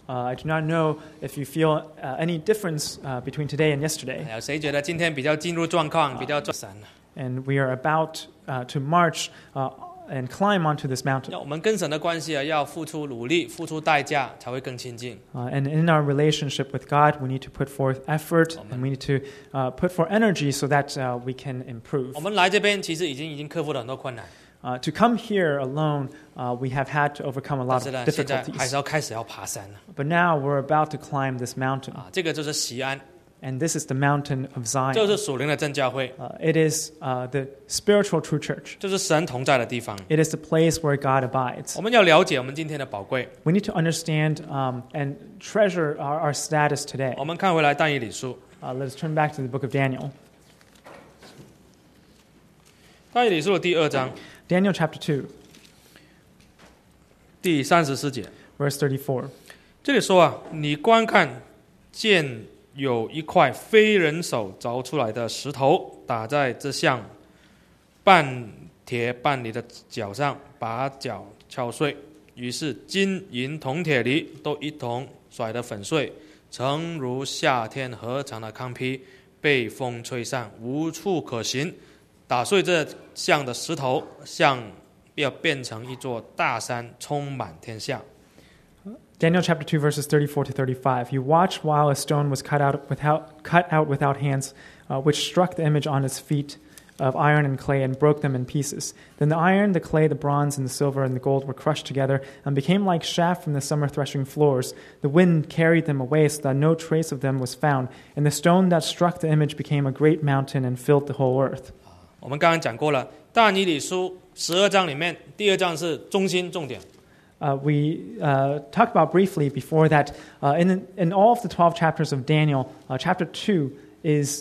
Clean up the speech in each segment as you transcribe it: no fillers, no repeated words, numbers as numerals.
I do not know if you feel any difference between today and yesterday. 有谁觉得今天比较进入状况，比较散？ And we are about to march and climb onto this mountain. 我们跟神的关系要付出努力，付出代价，才会更亲近。 And in our relationship with God, we need to put forth effort and we need to put forth energy so that we can improve. 我们来这边其实已经克服了很多困难。 To come here alone, we have had to overcome a lot of 但是呢，现在还 difficulties. 是要开始要爬山了。 But now we're about to climb this mountain. 这个就是锡安， And this is the mountain of 就 Zion. 是属灵的真教会， It is the spiritual true church. 就是神同在的地方。 It is the place where God abides. 我们要了解我们今天的宝贵。 We need to understand and treasure our status today. 我们看回来但以理书， Let's turn back to the book of Daniel. 但以理书的第2章 Daniel chapter 2, 第34节， verse 34. 这里说你观看，见有一块非人手凿出来的石头打在这像半铁半泥的脚上，把脚敲碎。于是金银铜铁犁都一同甩得粉碎，诚如夏天禾场的糠坯，被风吹散，无处可行。打碎这像的石头，像要变成一座大山，充满天下。 Daniel chapter 2, verses 34 to 35. You watched while a stone was cut out without hands, which struck the image on its feet of iron and clay and broke them in pieces. Then the iron, the clay, the bronze, and the silver and the gold were crushed together and became like chaff from the summer threshing floors. The wind carried them away so that no trace of them was found. And the stone that struck the image became a great mountain and filled the whole earth. 我们刚刚讲过了，但以理书12章里面，第2章是中心重点。 We talked about briefly before that in all of the 12 chapters of Daniel, chapter 2 is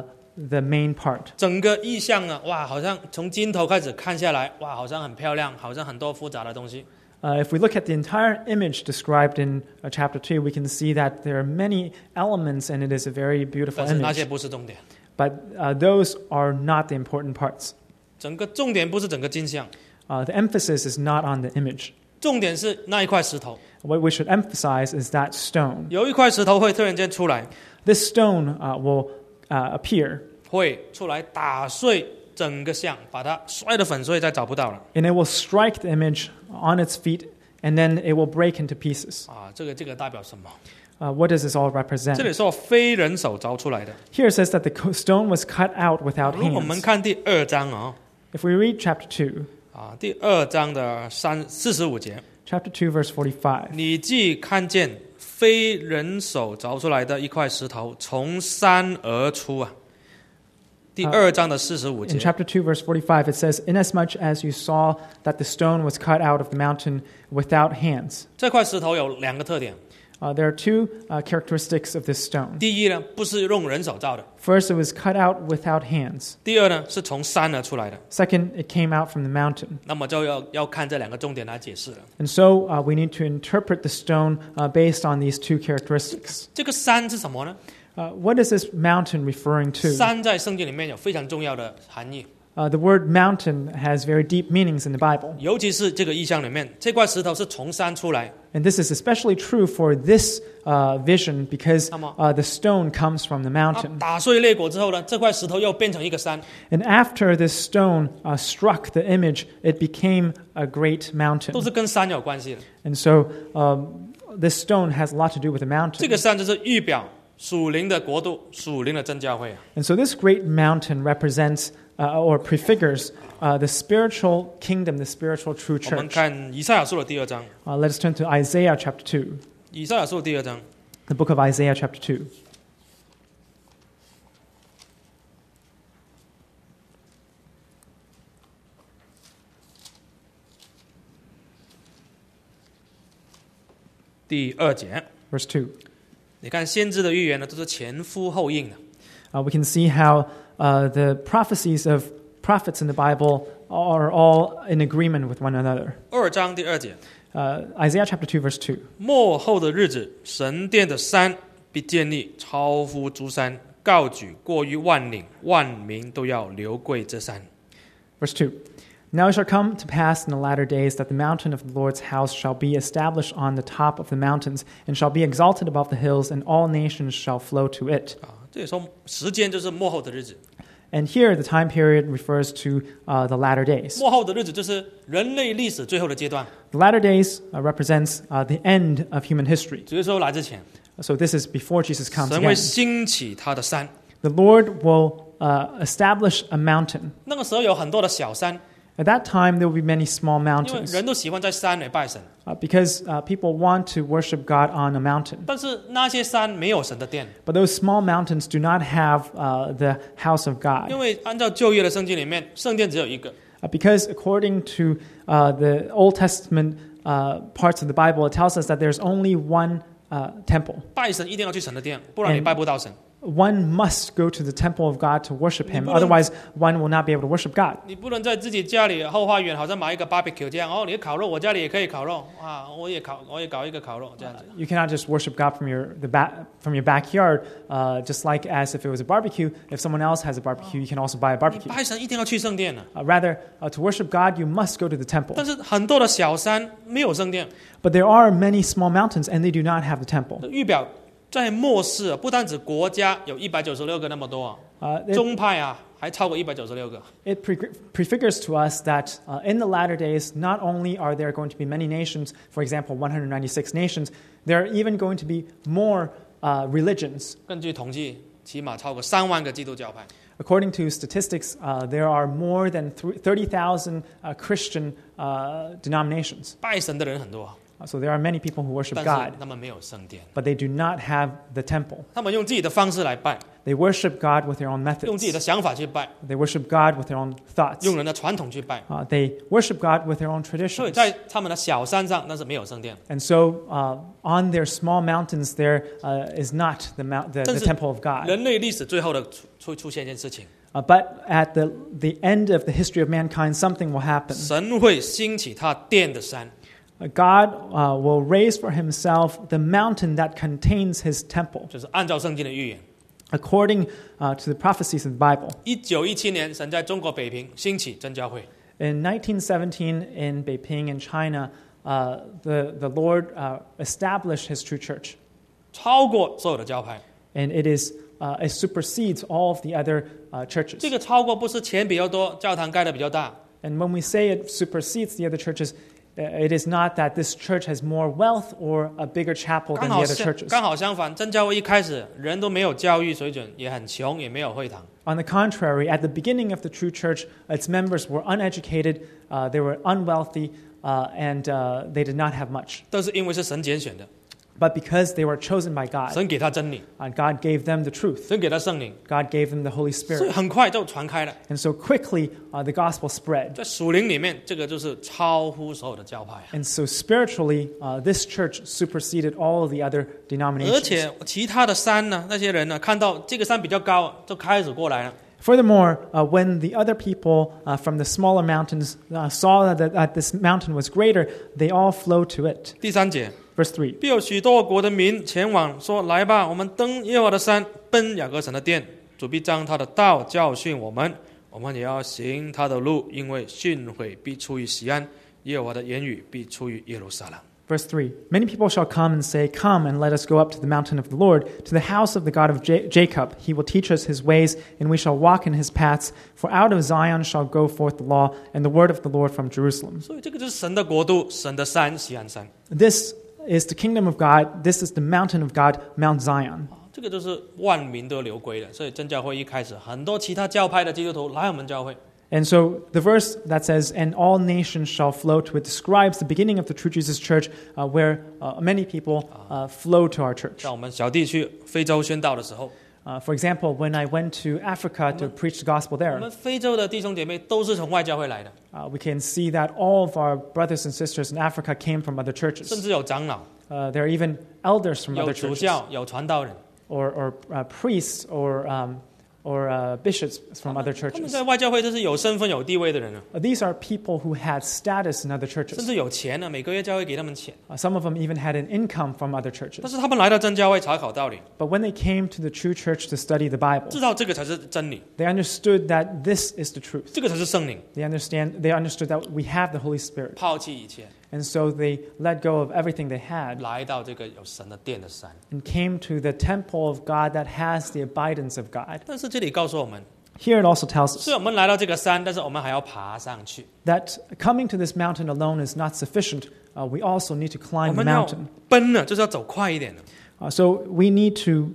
the main part. 整个意象呢，哇，好像从金头开始看下来，哇，好像很漂亮，好像很多复杂的东西。 If we look at the entire image described in chapter 2, we can see that there are many elements and it is a very beautiful 但是那 image. 些不是重点， But those are not the important parts. 整个重点不是整个金像， The emphasis is not on the image. 重点是那一块石头。 What we should emphasize is that stone. 有一块石头会突然间出来， This stone will appear, 会出来打碎整个像，把它摔得粉碎，再找不到了。 and it will strike the image on its feet, and then it will break into pieces. 这个代表什么？ What does this all 这 represent? 里说非人手凿出来的。 Here it says that the stone was cut out without 如果我们 hands. 看第2章啊， If we read chapter 2, 第2章的45节， chapter 2, verse 45. 你既看见非人手凿出来的一块石头从山而出啊。第2章的45 In 节， chapter 2, verse 45, it says, Inasmuch as you saw that the stone was cut out of the mountain without hands. 这块石头有2个特点。 There are two characteristics of this stone. 第一呢，不是用人手造的； First, it was cut out without hands. 第二呢，是从山而出来的。 Second, it came out from the mountain. 那么就要看这2个重点来解释了。 And so we need to interpret the stone based on these two characteristics. 这个山是什么呢？ What is this mountain referring to? 山在圣经里面有非常重要的含义， The word mountain has very deep meanings in the Bible. 尤其是这个意象里面，这块石头是从山出来， And this is especially true for this vision because the stone comes from the 它 mountain. 打碎裂果之后呢，这块石头又变成一个山。 And after this stone struck the image, it became a great mountain. 都是跟山有关系的。 And so this stone has a lot to do with the 这 mountain. 个山就是预表属灵的国度、属灵的真教会啊。 And so this great mountain represents or prefigures the spiritual kingdom, the spiritual true 我们 church. 看以赛亚书的第2章， Let us turn to Isaiah chapter 2, 以赛亚书的第2章， the book of Isaiah chapter 2. 第2节， Verse 2. 你看先知的预言呢，都是前呼后应的。 We can see how the prophecies of prophets in the Bible are all in agreement with one another. 2章第2节， Isaiah chapter 2, verse 2. 末后的日子，神殿的山必建立，超乎诸山，高举过于万岭，万民都要流归这山。 Verse 2. Now it shall come to pass in the latter days that the mountain of the Lord's house shall be established on the top of the mountains, and shall be exalted above the hills, and all nations shall flow to it. 这里说时间就是末后的日子， And here the time period refers to the latter days. 末后的日子就是人类历史最后的阶段， The latter days represents the end of human history. 主耶稣来之前， So this is before Jesus comes 神会 again. 兴起他的山， The Lord will establish a mountain. 那个时候有很多的小山， At that time, there will be many small 因为 mountains 人都喜欢在山里拜神， because people want to worship God on a mountain. 但是那些山没有神的殿， But those small mountains do not have the house of 因 God 为按照旧约的圣经里面，圣殿只有一个， because according to the Old Testament parts of the Bible, it tells us that there's only one temple. 拜神一定要去神的殿，不然你 And- 拜不到神。 One must go to the temple of God to worship Him. 你不能- Otherwise, one will not be able to worship God. 你不能在自己家里后花园好像买一个 barbecue 这样哦，你烤肉，我家里也可以烤肉啊，我也搞一个烤肉这样子。 You cannot just worship God from your backyard, just like as if it was a barbecue. If someone else has a barbecue, you can also buy a 你 barbecue. 拜神一定要去圣殿的， Rather, to worship God, you must go to the temple. 但是很多的小山没有圣殿， But there are many small mountains, and they do not have the temple. 预表在末世不单指国家有196个那么多啊， It 宗派啊还超过196个。 prefigures to us that in the latter days, not only are there going to be many nations, for example, 196 nations, there are even going to be more religions. 根据统计，起码超过3万个基督教派。 According to statistics, there are more than 30,000 Christian denominations. 拜神的人很多， So there are many people who worship 但是 God, 他们没有圣殿， but they do not have the temple. 他们用自己的方式来拜， They worship God with their own 用自己 methods. 的想法去拜， They worship God with their own thoughts. 用人的传统去拜。 They worship God with their own 所以 traditions. 在他们的小山上，那是没有圣殿。 And so on their small mountains, there is not the 但 the 是 temple of God. 人类历史最后的出现一件事情， But at the end of the history of mankind, something will happen. 神会兴起他殿的山。 God will raise for himself the mountain that contains his temple, 就是按照圣经的预言， according to the prophecies of the Bible. 1917年，神在中国北平兴起真教会， In 1917, in Beiping, in China, the Lord established his true church. 超过所有的教派。 And it supersedes all of the other churches. 这个超过不是钱比较多，教堂盖的比较大， And when we say it supersedes the other churches, it is not that this church has more wealth or a bigger chapel 刚 than the 好 other churches. 刚好相反，真教会一开始人都没有教育水准，也很穷，也没有会堂。 On the contrary, at the beginning of the true church, its members were uneducated, they were unwealthy, and they did not have much. 但是因为是神拣选的， But because they were chosen by God, 神给他真理， God gave them the truth. 神给他圣灵， God gave them the Holy 所以 Spirit. 很快就传开了。 And so quickly, the gospel spread. 在属灵里面，这个就是超乎所有的教派啊。 And so spiritually, this church superseded all of the other 而 denominations. 且其他的山呢，那些人呢，看到这个山比较高，就开始过来了。 Furthermore, when the other people from the smaller mountains saw that this mountain was greater, they all flowed to it. 第3节， Verse 3. 必有许多国的民前往，说：“来吧，我们登耶和华的山，奔雅各神的殿。主必将他的道教训我们，我们也要行他的路，因为训诲必出于西安，耶和华的言语必出于耶路撒冷。” Verse 3. Many people shall come and say, Come and let us go up to the mountain of the Lord, to the house of the God of Jacob. He will teach us his ways, and we shall walk in his paths. For out of Zion shall go forth the law, and the word of the Lord from Jerusalem. 所以这个就是神的国度，神的山，西安山。 This is the kingdom of God. This is the mountain of God, Mount Zion. 这个就是万民都流归的。所以真教会一开始，很多其他教派的基督徒来我们教会。 And so the verse that says, And all nations shall flow to it, describes the beginning of the True Jesus Church, where many people flow to our church. 像我们小弟去非洲宣道的时候， For example, when I went to Africa to preach the gospel 我 there, 们非洲的弟兄姐妹都是从外教会来的， we can see that all of our brothers and sisters in Africa came from other 甚 churches. 至有长老、 There are even elders from 有 other 主 churches, 教、有传道人。 or priests, or or bishops from other 他们 churches. 在外教会都是有身份有地位的人啊， These are people who had status in other 甚 churches. 至有钱啊，每个月教会给他们钱。 Some of them even had an income from other 但 churches. 是他们来到真教会查考道理， But when they came to the true church to study the Bible, 知道这个才是真理， they understood that this is the truth. 这个才是圣灵， They understood that we have the Holy Spirit. 抛弃一切， And so they let go of everything they had 来到这个有神的殿的山。 and came to the temple of God that has the abidance of God. 但是这里告诉我们， Here it also tells 虽 us 然我们来到这个山，但是我们还要爬上去， that coming to this mountain alone is not sufficient. We also need to 我 climb the 们要 mountain. 奔呢，就是要走快一点的。 So we need to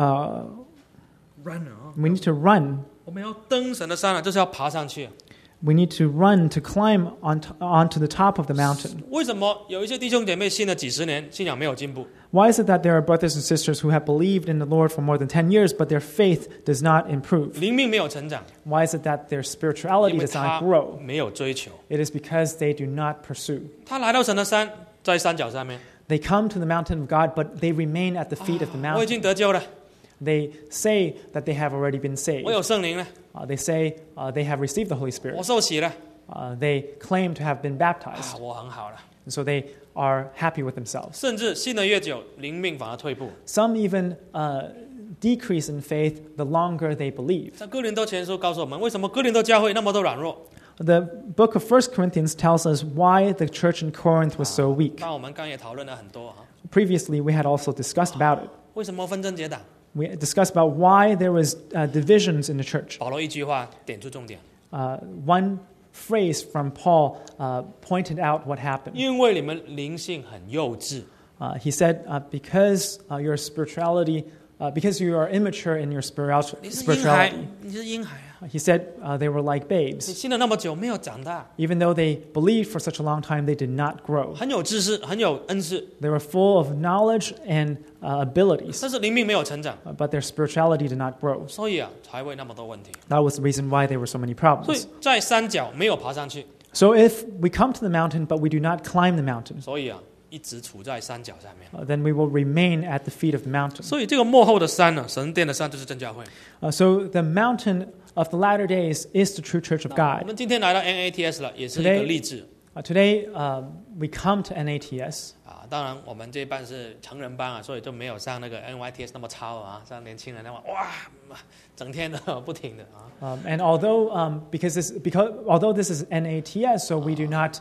run 啊， we need to run. 我们要登神的山啊，就是要爬上去。 We need to run to climb onto the top of the mountain. 为什么有一些弟兄姐妹信了几十年，信仰没有进步？ Why is it that there are brothers and sisters who have believed in the Lord for more than 10 years, but their faith does not improve? 灵命没有成长， Why is it that their 因 spirituality 为 does 他 not grow? 没有追求。 It is because they do not pursue. 他来到神的山，在山脚上面， They come to the mountain of God, but they remain at the feet of the 我已经 mountain. 得救了， They say that they have already been 我 saved. 有圣灵了， They say they have received the Holy 我 Spirit. 受洗了， They claim to have been baptized. 我很好了。 And so they are happy with themselves. 甚至信的越久，灵命反而退步。 Some even decrease in faith the longer they believe. 在哥林多前书告诉我们，为什么哥林多教会那么多软弱？ The book of 1 Corinthians tells us why the church in Corinth was so weak. 当然我们刚也讨论了很多啊， Previously, we had also discussed about it. 为什么分贞结党？ We discussed about why there was divisions in the church. 保罗一句话点出重点， One phrase from Paul pointed out what happened. 因为你们灵性很幼稚， He said, because your spirituality, because you are immature in your 你是婴孩 spirituality. ， 你是婴孩啊！ He said they were like 你 babes. 信了那么久，没有长大， Even though they believed for such a long time, they did not grow. 很有知识，很有恩赐， They were full of knowledge and abilities, 但是灵命没有成长， but their spirituality did not grow. 所以啊，才会那么多问题。 That was the reason why there were so many 所以 problems. 在山脚没有爬上去， So if we come to the mountain, but we do not climb the mountain, 所以啊，一直处在山脚上面。 then we will remain at the feet of the mountain. 所以这个幕后的山呢，神殿的山就是真教会。 So the mountain of the latter days is the true church of 我 God. 们今天来到 NATS 了，也是一个 Today- 励志 Today, we come to NATS. 啊。当然，我们这一班是成人班啊，所以就没有像那个 NYTS 那么超啊，像年轻人那么哇，整天的不停的啊。 And although although this is NATS, so we do not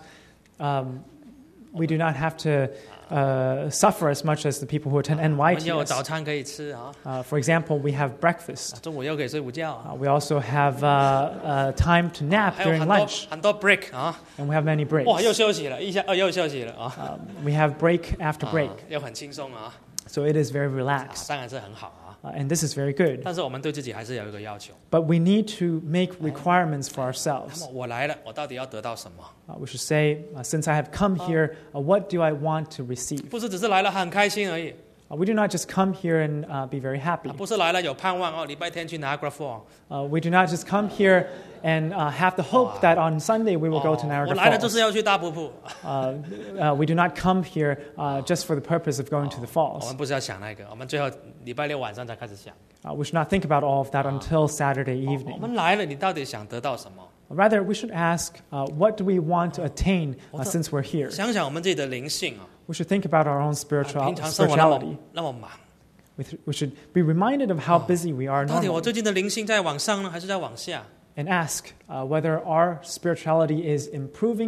have to suffer as much as the people who attend 我们有早 NYTS. 餐可以吃啊， For example, we have breakfast. 中午又可以睡午觉啊， We also have time to nap 还有 during 很多 lunch, 很多 break 啊， and we have many 哇，又 breaks. 休息了，一下又休息了啊， We have break after break, 又很轻松啊， so it is very relaxed, 当然是很好啊。 and this is very good. 但是我们对自己还是有一个要求。 But we need to make requirements for 那 ourselves. 么我来了，我到底要得到什么？ We should say, since I have come here, what do I want to receive? 不是只是来了很开心而已， We do not just come here and be very happy. 不是来了有盼望哦，礼拜天去 Niagara Falls。 We do not just come here and have the hope that on Sunday we will go to 我 Niagara 来了就是 Falls. 要去大瀑布， We do not come here just for the purpose of going to the 我 falls. 们不是要想那个，我们最后礼拜六晚上才开始想。 We should not think about all of that until Saturday 我 evening. 们来了，你到底想得到什么？ Rather, we should ask, what do we want to attain since we're here? 想想我们自己的灵性啊， We should think about our own 平常生活那么 spirituality. 那么忙， We should be reminded of how busy we are 到底我 normally 最近的灵性在往上呢，还是在往下？ and ask whether our spirituality is improving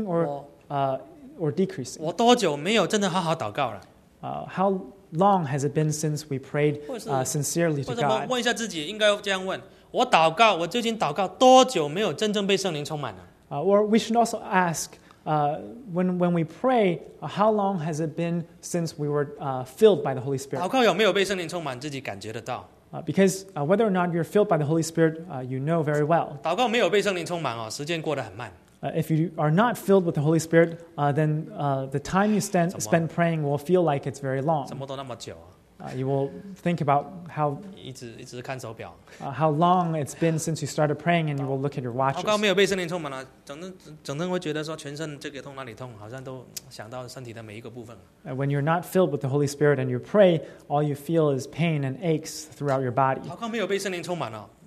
or decreasing. 我多久没有真的好好祷告了？ How long has it been since we prayed 或者是 sincerely 为 to 什么 God? 问一下自己，应该这样问：我祷告，我最近祷告多久没有真正被圣灵充满了？ Or we should also ask, when we pray, how long has it been since we were filled by the Holy 祷 Spirit? 告有没有被圣灵充满，自己感觉得到。 Because whether or not you're filled by the Holy Spirit, you know very well. 祷告没有被圣灵充满哦，时间过得很慢。 If you are not filled with the Holy Spirit, then the time you spend praying will feel like it's very 什 long. 么都那么久啊， You will think about 一直看手表。 how long it's been since you started praying, and you will look at your 祷 watches. 告没有被圣灵充满了，整天会觉得说全身这个痛那里痛，好像都想到身体的每一个部分。 When you're not filled with the Holy Spirit and you pray, all you feel is pain and aches throughout your body. 祷告没有被圣灵充满了，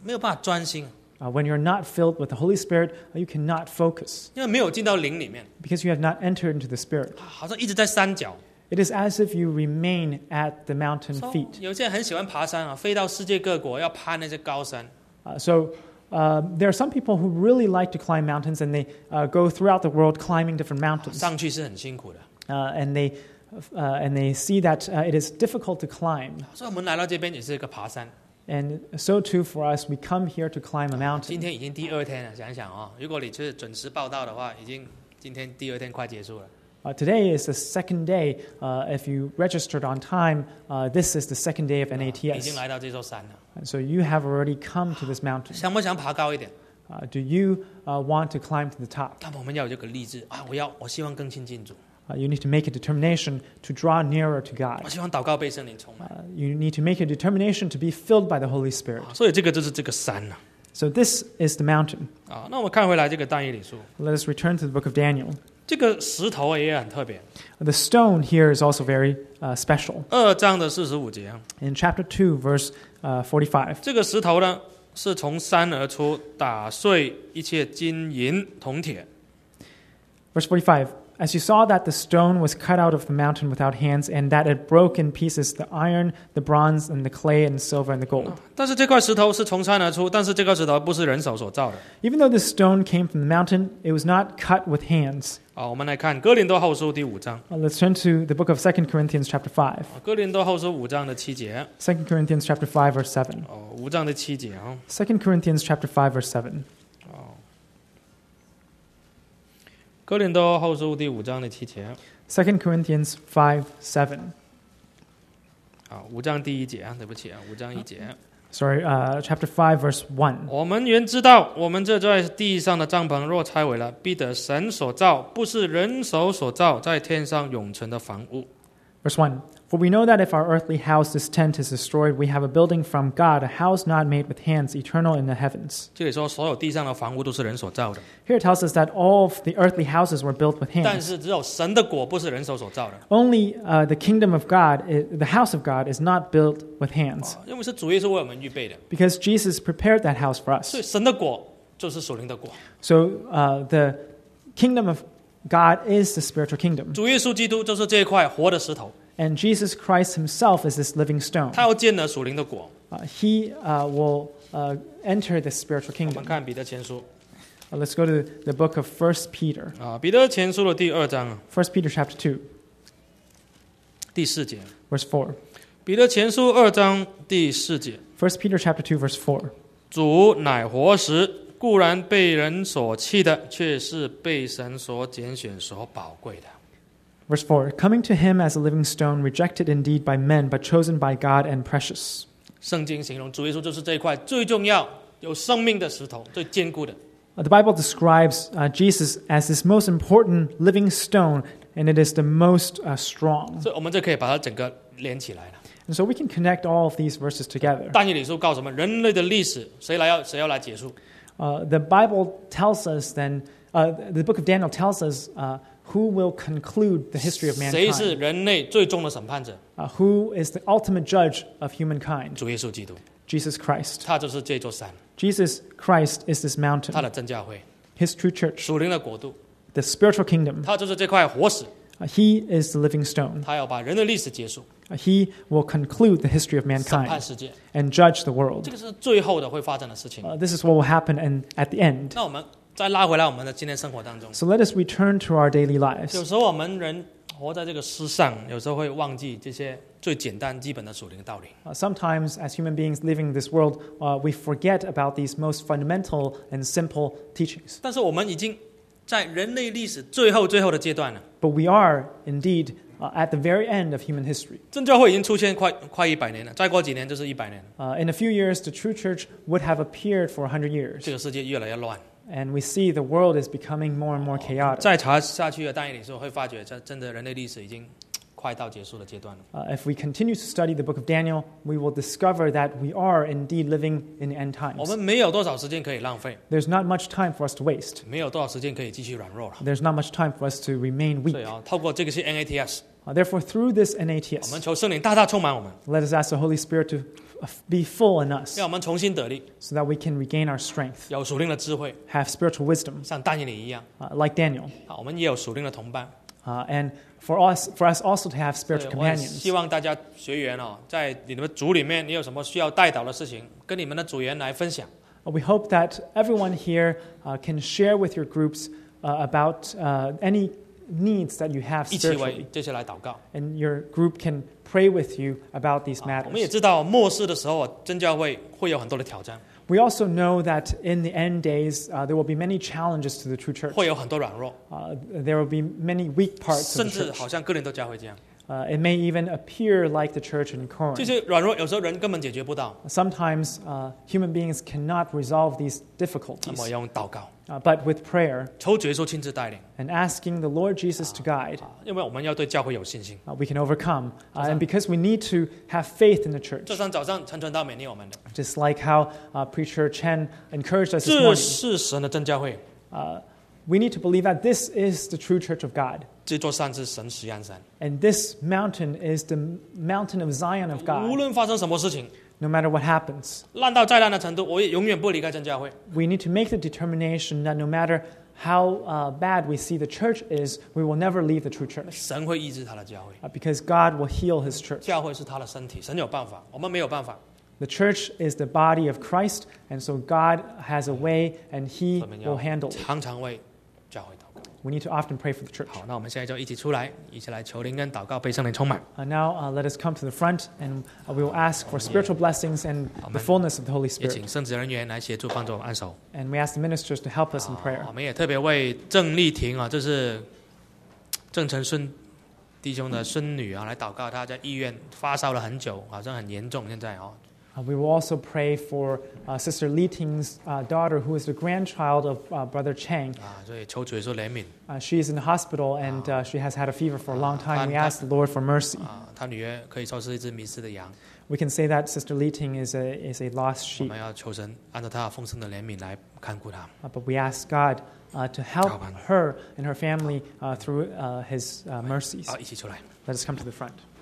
没有办法专心， When you're not filled with the Holy Spirit, you cannot focus 因为没有进到灵里面， because you have not entered into the Spirit. 好像一直在山脚。 It is as if you remain at the mountain feet. 有些人很喜欢爬山啊，飞到世界各国要攀那些高山。 There are some people who really like to climb mountains, and they go throughout the world climbing different mountains. 上去是很辛苦的。 And they see that it is difficult to climb. 所以我们来到这边也是一个爬山。 And so too for us, we come here to climb a 今 mountain. 天已经第2天了，想想哦，如果你是准时报到的话，今天第2天快结束了。 Today is the second day. If you registered on time, this is the second day of 已经 NATS. 来到这座山了， And so you have already come to this mountain. 想不想爬高一点？ Do you want to climb to the top? 但我们要有这个立志啊！我希望更亲近主， You need to make a determination to draw nearer to 我 God. 希望祷告被圣灵充满。 You need to make a determination to be filled by the Holy Spirit. 所以这个就是这个山了 So this is the mountain. 啊。那我们看回来这个但以理书， Let us return to the book of Daniel. 这个石头也很特别。 The stone here is also very special. 2章的45节啊， In chapter 2, verse 45, 这个石头呢是从山而出，打碎一切金银铜铁。 verse 45, as you saw that the stone was cut out of the mountain without hands, and that it broke in pieces the iron, the bronze, and the clay, and the silver, and the gold. 但是这块石头是从山而出，但是这块石头不是人手所造的。 Even though the stone came from the mountain, it was not cut with hands. 好，我们来看哥林多后书第5章。 Let's turn to the book of 2 Corinthians chapter 5. 哥林多后书5章的7节。 2 Corinthians chapter 5, verse 7. 5章的7节啊。 2 Corinthians chapter 5, verse 7. 哥林多后书第5章的7节。 2 Corinthians 5, 7. 好，5章第1节啊，对不起啊，5章1节。 Sorry, chapter 5, verse 1. 我们原知道，我们这在地上的帐篷若拆毁了，必得神所造，不是人手所造，在天上永存的房屋。 Verse 1. For we know that if our earthly house, this tent, is destroyed, we have a building from God, a house not made with hands, eternal in the heavens. 这里说，所有地上的房屋都是人所造的， Here it tells us that all of the earthly houses were built with 但 hands. 是只有神的国不是人手所造的， Only the kingdom of God, the house of God, is not built with hands. 因为是主耶稣为我们预备的， Because Jesus prepared that house for 所以 us. 神的国就是属灵的国。 So the kingdom of God is the spiritual kingdom. 主耶稣基督就是这一块活的石头， And Jesus Christ himself is this living stone. 他要建了属灵的国。 He will enter the spiritual 我们 kingdom. 看彼得前书 Let's go to the book of 1 Peter. 啊，彼得前书的第2章啊， 1 Peter chapter 2, 第4节。 verse 4. 彼得前书2章第4节， 1 Peter chapter 2, verse 4. 主乃活石，固然被人所弃的，却是被神所拣选、所宝贵的。 Verse 4. Coming to him as a living stone, rejected indeed by men, but chosen by God and precious. 圣经形容主耶稣就是这一块最重要、有生命的石头，最坚固的。 The Bible describes Jesus as this most important living stone, and it is the most strong. 所以我们就可以把它整个连起来了。 And so we can connect all of these verses together. 但以理书告诉我们，人类的历史谁要来结束？ The Bible tells us then, the book of Daniel tells us who will conclude the history of 谁是 mankind. 人类最终的审判者？ Who is the ultimate judge of humankind? 主耶稣基督， Jesus Christ. 他就是这座山， Jesus Christ is this 他 mountain, 的真教会， his true church, 属灵的国度， the spiritual kingdom. 他就是这块活石， He is the living stone. 他要把人的历史结束， He will conclude the history of 审判 mankind 世界， and judge the 这 world. 个是最后的会发生的事情。 This is what will happen at the end. 那我们再拉回来我们的今天生活当中， So let us return to our daily 有 lives. 时候我们人活在这个世上，有时候会忘记这些最简单基本的属灵道理。 Sometimes, as human beings living in this world, we forget about these most fundamental and simple teachings. 但是我们已经在人类历史最后的阶段了， But we are indeed at the very end of human history. 真教会已经出现快100年了，再过几年就是100年， In a few years, the true church would have appeared for 100 years. 这个世界越来越乱。 And we see the world is becoming more and more chaotic. 再查下去的但以理书会发觉，这真的人类历史已经快到结束的阶段了。 If we continue to study the book of Daniel, we will discover that we are indeed living in the end 我 times. 们没有多少时间可以浪费， There's not much time for us to waste. 没有多少时间可以继续软弱了。 There's not much time for us to remain 所 weak. 以啊，透过这个是 NATS， Therefore, through this 我们 NATS, 求圣灵大大充满我们， let us ask the Holy Spirit to be full in us 让我们重新得力， so that we can regain our strength, 有属灵的智慧， have spiritual wisdom, 像但以理一样。 like Daniel. 我们也有属灵的同伴。 And for us also to have spiritual 我很 companions. 希望大家学员在你们组里面，你有什么需要带导的事情，跟你们的组员来分享。 We hope that everyone here can share with your groups about any needs that you have 一起 spiritually. 为这些来祷告。 And your group can pray with you about these 我们也 matters. 知道末世的时候，真教会会有很多的挑战， We also know that in the end days, there will be many challenges to the true church. 会有很多软弱， There will be many weak parts 甚 of the 至 church. 好像哥林多教会这样。 It may even appear like the church in 这 Corinth. 些软弱有时候人根本解决不到， Sometimes human beings cannot resolve these 那 difficulties. 么用祷告， But with prayer 求主耶稣亲自带领， and asking the Lord Jesus to guide, 因为我们要对教会有信心。 we can overcome. And because we need to have faith in the church, 这上早上陈传道勉励我们的， just like how Preacher Chen encouraged us this 这 morning, 是神的真教会， we need to believe that this is the true church of God. 这座山是神石安山， And this mountain is the mountain of Zion of 无 God. 论发生什么事情， No matter what happens, 烂到再烂的程度，我也永远不离开真教会。 we need to make the determination that no matter how bad we see the church is, we will never leave the true church. 神会医治他的教会， Because God will heal his church. 教会是他的身体，神有办法，我们没有办法。 The church is the body of Christ, and so God has a way, and He 我们 will 要 handle it. 常常为教会祷告。 We need to often pray for the church. 好，那我们现在就一起出来，一起来求灵跟祷告，被圣灵充满。 Now let us come to the front, and we will ask for spiritual blessings and the fullness of the Holy 也 Spirit. 请圣职人员来协助帮助我们按手。 And we ask the ministers to help us in prayer. 我们也特别为郑丽婷这是郑成顺弟兄的孙女来祷告，她在医院发烧了很久，好像很严重，现在 We will also pray for Sister Li Ting's daughter, who is the grandchild of Brother Chang. 所以求主耶稣怜悯。 She is in the hospital, and she has had a fever for a long time. We ask the Lord for mercy. 她女儿可以说是一只迷失的羊， We can say that Sister Li Ting is a lost 我 sheep. 们要求神按照他丰盛的怜悯来看顾她。 But we ask God to help her and her family through His mercies. 一起出来。 Let us come to the front.